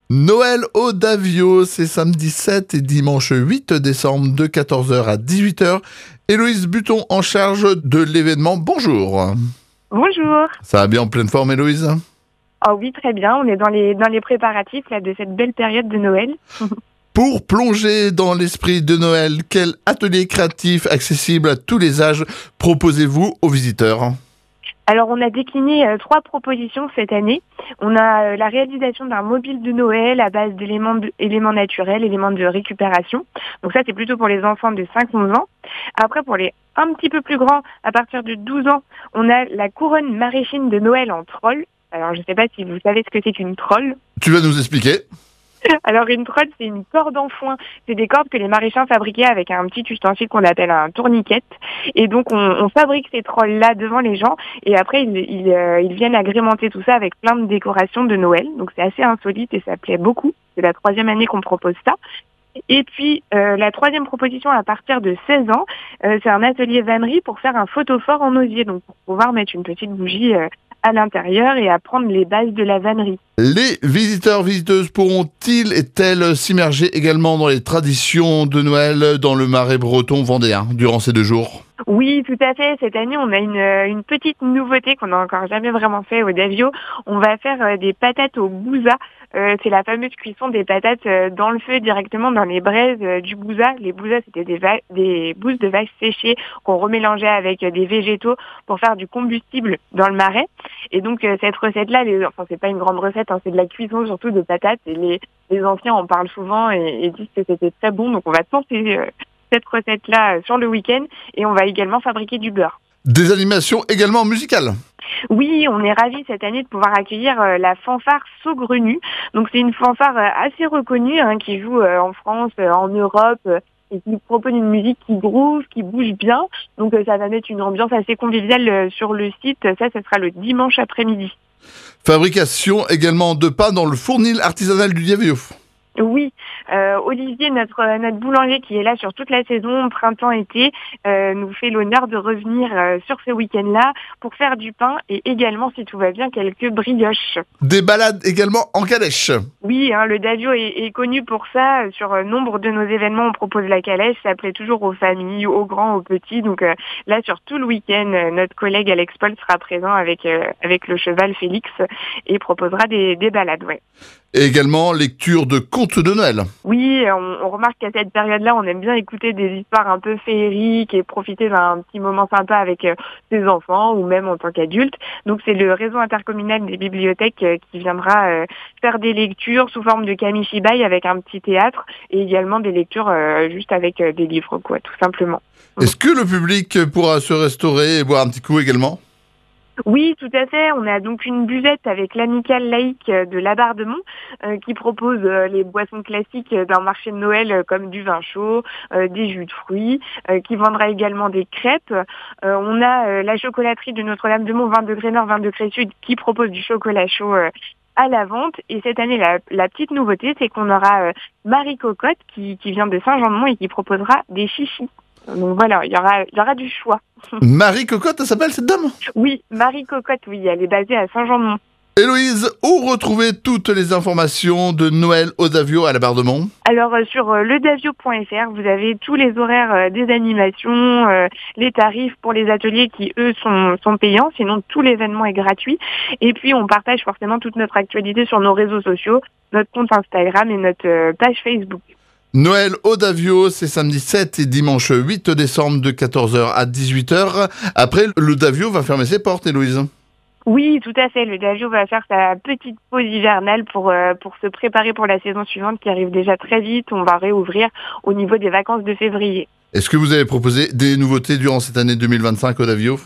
Noël au Davio, c'est samedi 7 et dimanche 8 décembre de 14h à 18h. Héloïse Buton en charge de l'événement. Bonjour. Bonjour. Ça va bien en pleine forme, Héloïse? Oh oui, très bien. On est dans les préparatifs là, de cette belle période de Noël. Pour plonger dans l'esprit de Noël, quel atelier créatif accessible à tous les âges proposez-vous aux visiteurs? Alors, on a décliné 3 propositions cette année. On a la réalisation d'un mobile de Noël à base d'éléments naturels, éléments de récupération. Donc ça, c'est plutôt pour les enfants de 5-11 ans. Après, pour les un petit peu plus grands, à partir de 12 ans, on a la couronne maraîchine de Noël en troll. Alors, je ne sais pas si vous savez ce que c'est qu'une troll. Tu vas nous expliquer? Alors une trolle, c'est une corde en foin. C'est des cordes que les maraîchers fabriquaient avec un petit ustensile qu'on appelle un tourniquet. Et donc on fabrique ces trolls-là devant les gens et après ils viennent agrémenter tout ça avec plein de décorations de Noël. Donc c'est assez insolite et ça plaît beaucoup. C'est la 3e année qu'on propose ça. Et puis la 3e proposition à partir de 16 ans, c'est un atelier vannerie pour faire un photophore en osier. Donc pour pouvoir mettre une petite bougie à l'intérieur et apprendre les bases de la vannerie. Les visiteurs-visiteuses pourront-ils et elles s'immerger également dans les traditions de Noël dans le Marais breton vendéen durant ces 2 jours? Oui, tout à fait. Cette année, on a une petite nouveauté qu'on n'a encore jamais vraiment fait au Davio. On va faire des patates au bouza. C'est la fameuse cuisson des patates dans le feu directement dans les braises du bouza. Les bouzas, c'était des bousses de vache séchées qu'on remélangeait avec des végétaux pour faire du combustible dans le marais. Et donc cette recette-là, c'est pas une grande recette, c'est de la cuisson surtout de patates. Et les anciens en parlent souvent et disent que c'était très bon. Donc on va tenter cette recette-là sur le week-end et on va également fabriquer du beurre. Des animations également musicales? Oui, on est ravis cette année de pouvoir accueillir la fanfare Saugrenu. Donc c'est une fanfare assez reconnue qui joue en France, en Europe et qui propose une musique qui groove, qui bouge bien. Donc ça va mettre une ambiance assez conviviale sur le site. Ça sera le dimanche après-midi. Fabrication également de pain dans le fournil artisanal du Davio. Oui, Olivier, notre boulanger qui est là sur toute la saison, printemps-été, nous fait l'honneur de revenir sur ce week-end-là pour faire du pain et également, si tout va bien, quelques brioches. Des balades également en calèche? Oui, le Davio est connu pour ça. Sur nombre de nos événements, on propose la calèche. Ça plaît toujours aux familles, aux grands, aux petits. Donc là, sur tout le week-end, notre collègue Alex Paul sera présent avec le cheval Félix et proposera des balades. Ouais. Et également lecture de contes de Noël. Oui, on remarque qu'à cette période-là, on aime bien écouter des histoires un peu féeriques et profiter d'un petit moment sympa avec ses enfants ou même en tant qu'adulte. Donc c'est le réseau intercommunal des bibliothèques qui viendra faire des lectures sous forme de kamishibai avec un petit théâtre et également des lectures juste avec des livres, tout simplement. Est-ce que le public pourra se restaurer et boire un petit coup également? Oui, tout à fait. On a donc une buvette avec l'amicale laïque de Labardemont qui propose les boissons classiques d'un marché de Noël comme du vin chaud, des jus de fruits, qui vendra également des crêpes. On a la chocolaterie de Notre-Dame-de-Mont, 20 degrés nord, 20 degrés sud, qui propose du chocolat chaud à la vente. Et cette année, la petite nouveauté, c'est qu'on aura Marie Cocotte qui vient de Saint-Jean-de-Mont et qui proposera des chichis. Donc voilà, il y aura du choix. Marie Cocotte, elle s'appelle cette dame? Oui, Marie Cocotte, oui, elle est basée à Saint-Jean-de-Mont. Héloïse, où retrouver toutes les informations de Noël au Davio à Labardemont? Alors sur ledavio.fr, vous avez tous les horaires des animations, les tarifs pour les ateliers qui, eux, sont payants. Sinon, tout l'événement est gratuit. Et puis, on partage forcément toute notre actualité sur nos réseaux sociaux, notre compte Instagram et notre page Facebook. Noël au Davio, c'est samedi 7 et dimanche 8 décembre de 14h à 18h. Après, le Davio va fermer ses portes, Héloïse. Oui, tout à fait. Le Davio va faire sa petite pause hivernale pour se préparer pour la saison suivante qui arrive déjà très vite. On va réouvrir au niveau des vacances de février. Est-ce que vous avez proposé des nouveautés durant cette année 2025 au Davio?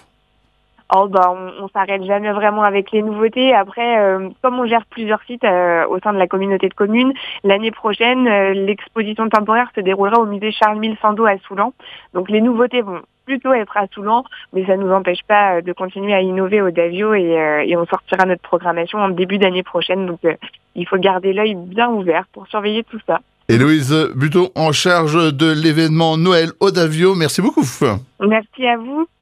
On s'arrête jamais vraiment avec les nouveautés. Après, comme on gère plusieurs sites au sein de la communauté de communes, l'année prochaine, l'exposition temporaire se déroulera au musée Charles-Mille Sandeau à Soulan. Donc les nouveautés vont plutôt être à Soulan, mais ça ne nous empêche pas de continuer à innover au Davio et on sortira notre programmation en début d'année prochaine. Donc il faut garder l'œil bien ouvert pour surveiller tout ça. Héloïse Buton en charge de l'événement Noël au Davio. Merci beaucoup. Merci à vous.